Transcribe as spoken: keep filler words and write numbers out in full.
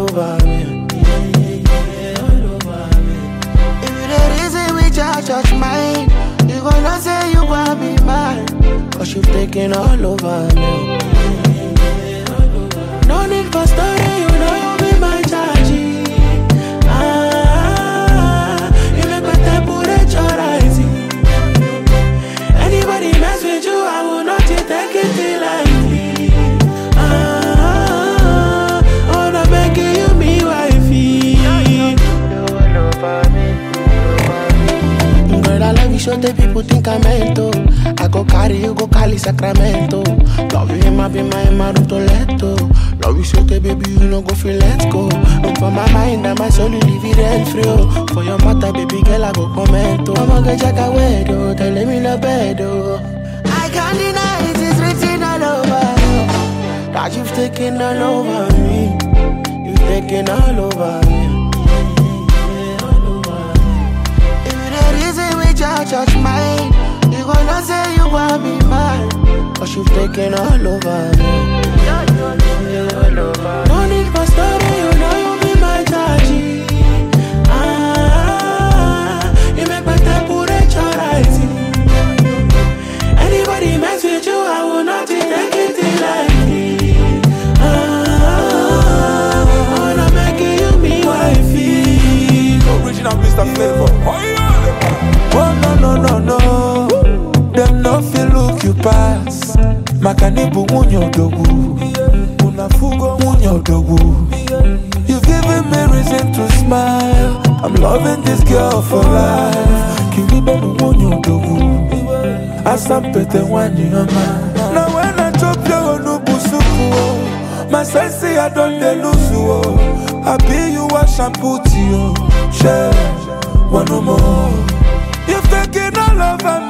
over me. Yeah, yeah, yeah, all over me. If you the reason we judge, judge mine, you gonna say you wanna be mine. Cause you've taken all over me. Yeah, yeah, all over me. No need for story, you know you be my charge. Ah, you make my temperature rising. Anybody mess with you, I will not take it lightly. Ah, all I'm making you me wifey. Girl, I love you, so the people think I'm mental. I go carry you, go Cali, Sacramento. Love you, him, I be my Maruto Leto. Love you, so the baby, you know go feel let's go. Look for my mind and my soul, you leave it rent free. Oh. For your matter, baby girl, I go comment. Oh. I'm gonna check a wedo, tell me no bed. Oh. I can't deny it, it's written all over. That you've taken all over me. You've taken all over me. Judge, judge mine. You gonna say you wanna be mine. Cause you've taken all over me. No need for story, you know you be my judge. Ah, you make my temperature rising. Anybody mess with you, I will not take it lightly. Ah, I wanna make you me wifey. Original Mister Flavor. Oh, yeah. Oh no no no no, them no feel look you pass. Makanibu munyo dogu, unafugo munyo dogu. You've given me reason to smile. I'm loving this girl for life. Kilibelu munyo dogu, asampete wanyi ama. Now when I chop your onubusuku, my sense I don't dey lose you. I be you a shampoo to you, share one more. You've taken all over me.